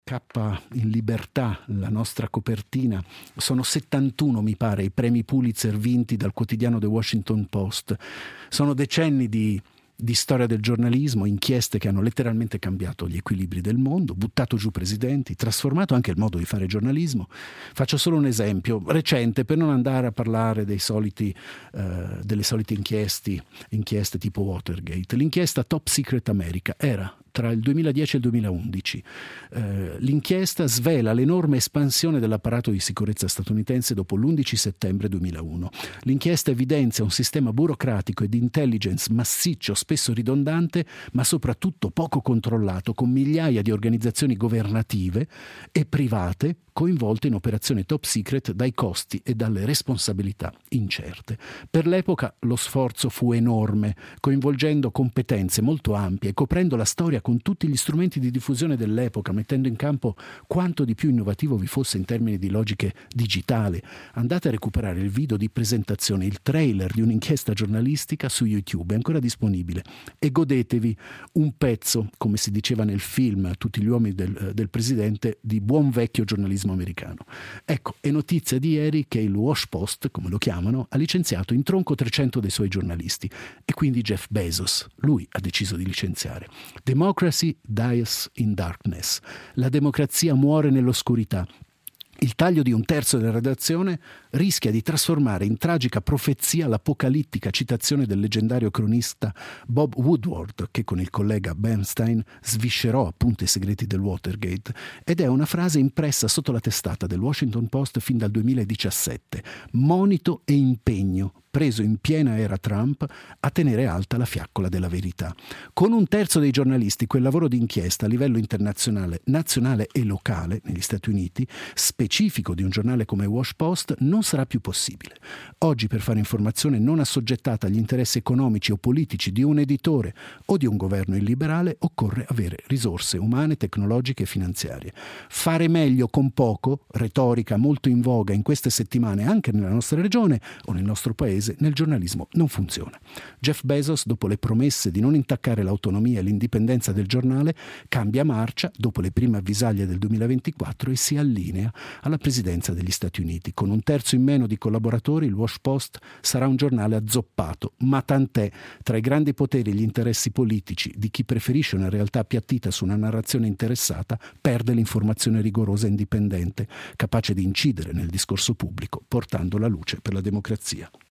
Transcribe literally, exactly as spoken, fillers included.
Scappa in libertà, la nostra copertina. Sono settantuno, mi pare, i premi Pulitzer vinti dal quotidiano The Washington Post. Sono decenni di, di storia del giornalismo, inchieste che hanno letteralmente cambiato gli equilibri del mondo, buttato giù presidenti, trasformato anche il modo di fare giornalismo. Faccio solo un esempio recente, per non andare a parlare dei soliti, eh, delle solite inchieste, inchieste tipo Watergate. L'inchiesta Top Secret America era tra il duemiladieci e il duemilaundici. Eh, l'inchiesta svela l'enorme espansione dell'apparato di sicurezza statunitense dopo l'undici settembre duemilauno. L'inchiesta evidenzia un sistema burocratico e di intelligence massiccio, spesso ridondante, ma soprattutto poco controllato, con migliaia di organizzazioni governative e private coinvolte in operazioni top secret dai costi e dalle responsabilità incerte. Per l'epoca lo sforzo fu enorme, coinvolgendo competenze molto ampie e coprendo la storia con tutti gli strumenti di diffusione dell'epoca, mettendo in campo quanto di più innovativo vi fosse in termini di logiche digitali. Andate a recuperare il video di presentazione, il trailer di un'inchiesta giornalistica su YouTube, è ancora disponibile, e godetevi un pezzo, come si diceva nel film Tutti gli uomini del, del presidente, di buon vecchio giornalismo americano. Ecco, è notizia di ieri che il Wash Post, come lo chiamano, ha licenziato in tronco trecento dei suoi giornalisti, e quindi Jeff Bezos, lui ha deciso di licenziare. Democracy dies in darkness. La democrazia muore nell'oscurità. Il taglio di un terzo della redazione rischia di trasformare in tragica profezia l'apocalittica citazione del leggendario cronista Bob Woodward, che con il collega Bernstein sviscerò appunto i segreti del Watergate, ed è una frase impressa sotto la testata del Washington Post fin dal duemiladiciassette: monito e impegno preso in piena era Trump a tenere alta la fiaccola della verità. Con un terzo dei giornalisti quel lavoro di inchiesta a livello internazionale, nazionale e locale negli Stati Uniti, specifico di un giornale come Wash Post, non sarà più possibile. Oggi, per fare informazione non assoggettata agli interessi economici o politici di un editore o di un governo illiberale, occorre avere risorse umane, tecnologiche e finanziarie. Fare meglio con poco, retorica molto in voga in queste settimane anche nella nostra regione o nel nostro paese, nel giornalismo non funziona. Jeff Bezos, dopo le promesse di non intaccare l'autonomia e l'indipendenza del giornale, cambia marcia dopo le prime avvisaglie del duemilaventiquattro e si allinea alla presidenza degli Stati Uniti. Con un terzo in meno di collaboratori, il Wash Post sarà un giornale azzoppato, ma tant'è. Tra i grandi poteri e gli interessi politici di chi preferisce una realtà appiattita su una narrazione interessata, perde l'informazione rigorosa e indipendente, capace di incidere nel discorso pubblico, portando la luce per la democrazia.